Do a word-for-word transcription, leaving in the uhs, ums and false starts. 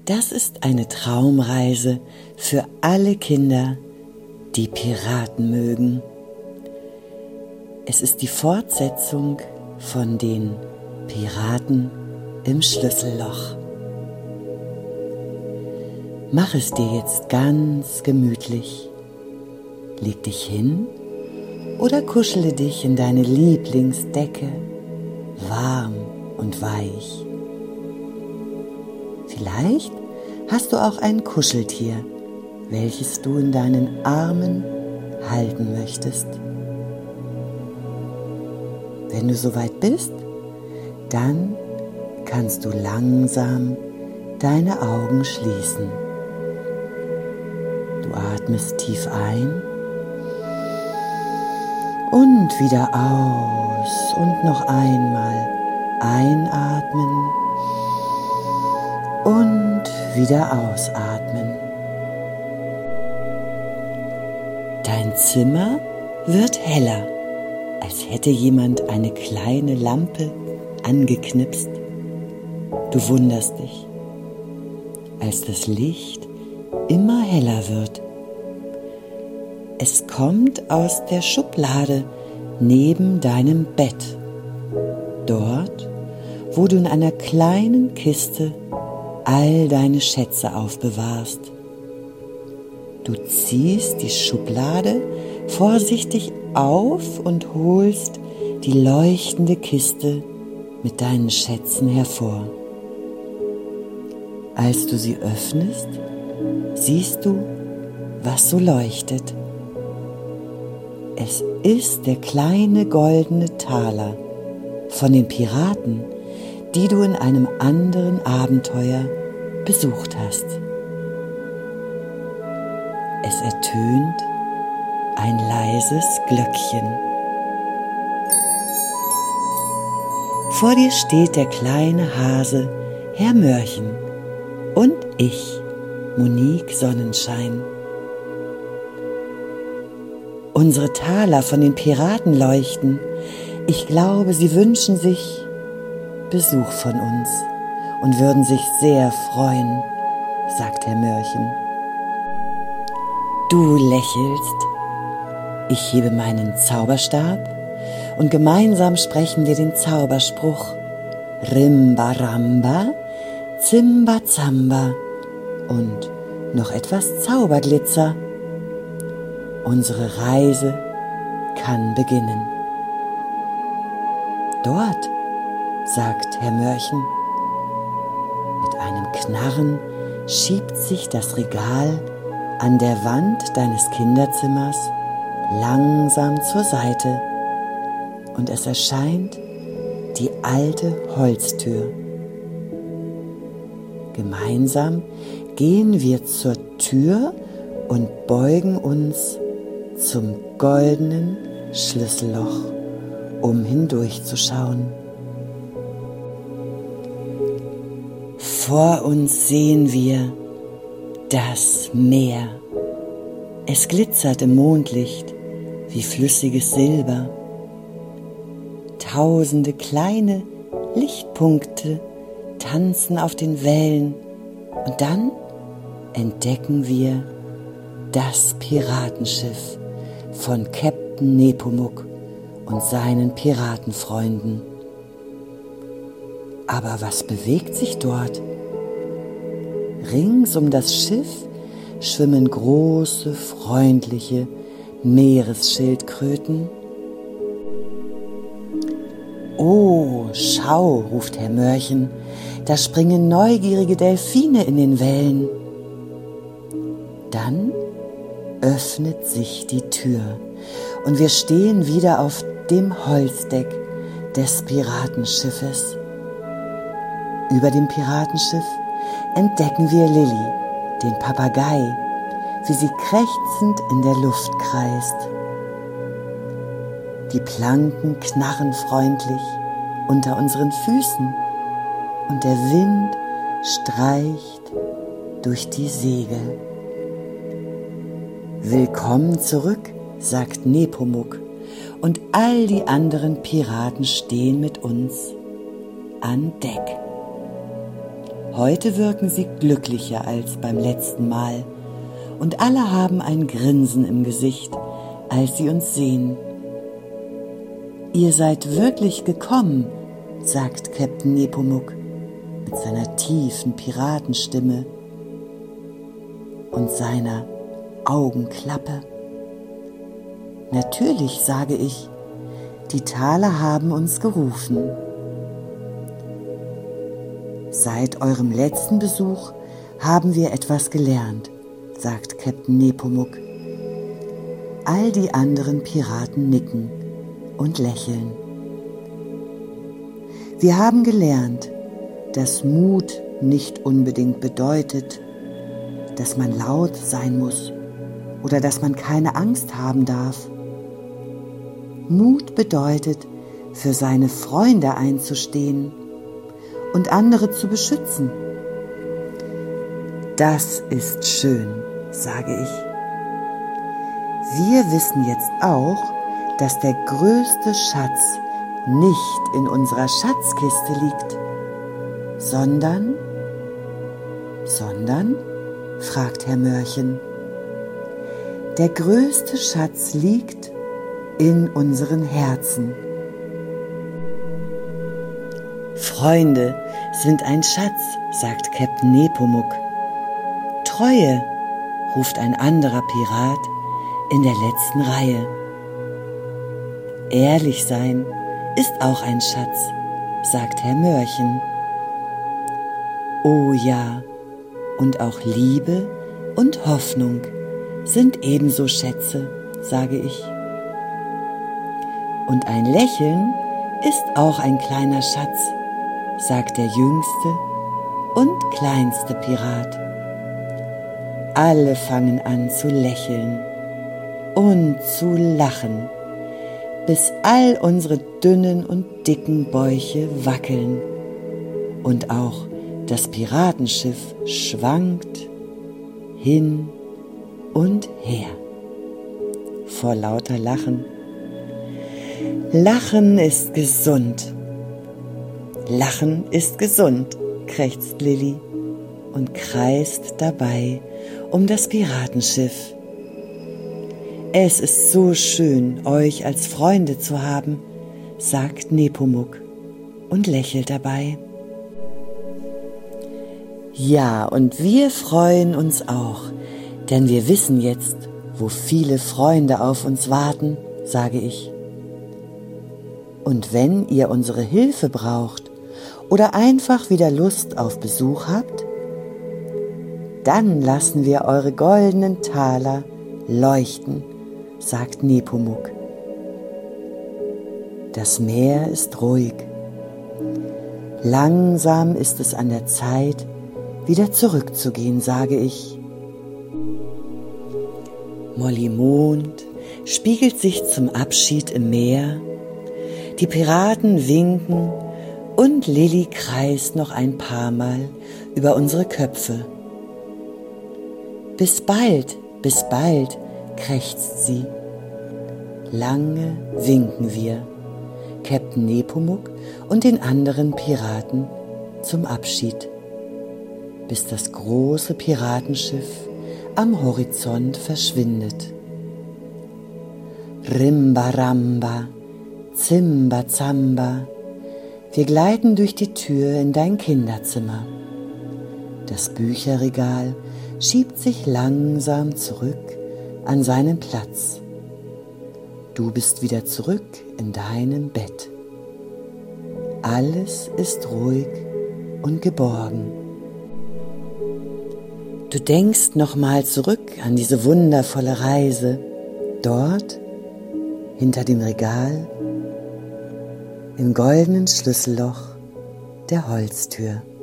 Das ist eine Traumreise für alle Kinder, die Piraten mögen. Es ist die Fortsetzung von den Piraten im Schlüsselloch. Mach es dir jetzt ganz gemütlich. Leg dich hin oder kuschele dich in deine Lieblingsdecke, warm und weich. Vielleicht hast du auch ein Kuscheltier, welches du in deinen Armen halten möchtest. Wenn du soweit bist, dann kannst du langsam deine Augen schließen. Du atmest tief ein und wieder aus und noch einmal einatmen und wieder ausatmen. Dein Zimmer wird heller, als hätte jemand eine kleine Lampe angeknipst. Du wunderst dich, als das Licht immer heller wird. Es kommt aus der Schublade neben deinem Bett, dort, wo du in einer kleinen Kiste all deine Schätze aufbewahrst. Du ziehst die Schublade vorsichtig auf und holst die leuchtende Kiste mit deinen Schätzen hervor. Als du sie öffnest, siehst du, was so leuchtet. Es ist der kleine goldene Taler von den Piraten, die du in einem anderen Abenteuer besucht hast. Es ertönt ein leises Glöckchen. Vor dir steht der kleine Hase, Herr Mörchen, und ich, Monique Sonnenschein. Unsere Taler von den Piraten leuchten. Ich glaube, sie wünschen sich Besuch von uns und würden sich sehr freuen, sagt Herr Mörchen. Du lächelst, ich hebe meinen Zauberstab und gemeinsam sprechen wir den Zauberspruch Rimba-Ramba, Zimba-Zamba und noch etwas Zauberglitzer. Unsere Reise kann beginnen. Dort, sagt Herr Mörchen. Mit einem Knarren schiebt sich das Regal an der Wand deines Kinderzimmers langsam zur Seite und es erscheint die alte Holztür. Gemeinsam gehen wir zur Tür und beugen uns zum goldenen Schlüsselloch, um hindurchzuschauen. Vor uns sehen wir das Meer. Es glitzert im Mondlicht wie flüssiges Silber. Tausende kleine Lichtpunkte tanzen auf den Wellen und dann entdecken wir das Piratenschiff von Captain Nepomuk und seinen Piratenfreunden. Aber was bewegt sich dort? Rings um das Schiff schwimmen große, freundliche Meeresschildkröten. Oh, schau, ruft Herr Mörchen, da springen neugierige Delfine in den Wellen. Dann öffnet sich die Tür und wir stehen wieder auf dem Holzdeck des Piratenschiffes. Über dem Piratenschiff entdecken wir Lilli, den Papagei, wie sie krächzend in der Luft kreist. Die Planken knarren freundlich unter unseren Füßen und der Wind streicht durch die Segel. Willkommen zurück, sagt Nepomuk, und all die anderen Piraten stehen mit uns an Deck. Heute wirken sie glücklicher als beim letzten Mal und alle haben ein Grinsen im Gesicht, als sie uns sehen. »Ihr seid wirklich gekommen«, sagt Käpt'n Nepomuk mit seiner tiefen Piratenstimme und seiner Augenklappe. »Natürlich«, sage ich, »die Taler haben uns gerufen.« »Seit eurem letzten Besuch haben wir etwas gelernt«, sagt Käpt'n Nepomuk. All die anderen Piraten nicken und lächeln. Wir haben gelernt, dass Mut nicht unbedingt bedeutet, dass man laut sein muss oder dass man keine Angst haben darf. Mut bedeutet, für seine Freunde einzustehen und andere zu beschützen. Das ist schön, sage ich. Wir wissen jetzt auch, dass der größte Schatz nicht in unserer Schatzkiste liegt, sondern, sondern, fragt Herr Mörchen, der größte Schatz liegt in unseren Herzen. Freunde sind ein Schatz, sagt Käpt'n Nepomuk. Treue, ruft ein anderer Pirat in der letzten Reihe. Ehrlich sein ist auch ein Schatz, sagt Herr Mörchen. Oh ja, und auch Liebe und Hoffnung sind ebenso Schätze, sage ich. Und ein Lächeln ist auch ein kleiner Schatz, sagt der jüngste und kleinste Pirat. Alle fangen an zu lächeln und zu lachen, bis all unsere dünnen und dicken Bäuche wackeln und auch das Piratenschiff schwankt hin und her vor lauter Lachen. Lachen ist gesund. Lachen ist gesund, krächzt Lilli und kreist dabei um das Piratenschiff. Es ist so schön, euch als Freunde zu haben, sagt Nepomuk und lächelt dabei. Ja, und wir freuen uns auch, denn wir wissen jetzt, wo viele Freunde auf uns warten, sage ich. Und wenn ihr unsere Hilfe braucht oder einfach wieder Lust auf Besuch habt, dann lassen wir eure goldenen Taler leuchten, sagt Nepomuk. Das Meer ist ruhig. Langsam ist es an der Zeit, wieder zurückzugehen, sage ich. Molly Mond spiegelt sich zum Abschied im Meer, die Piraten winken und Lilli kreist noch ein paar Mal über unsere Köpfe. Bis bald, bis bald, krächzt sie. Lange winken wir, Käpt'n Nepomuk und den anderen Piraten zum Abschied, bis das große Piratenschiff am Horizont verschwindet. Rimba-Ramba, Zimba-Zamba, wir gleiten durch die Tür in dein Kinderzimmer. Das Bücherregal schiebt sich langsam zurück an seinen Platz. Du bist wieder zurück in deinem Bett. Alles ist ruhig und geborgen. Du denkst nochmal zurück an diese wundervolle Reise, dort, hinter dem Regal, im goldenen Schlüsselloch der Holztür.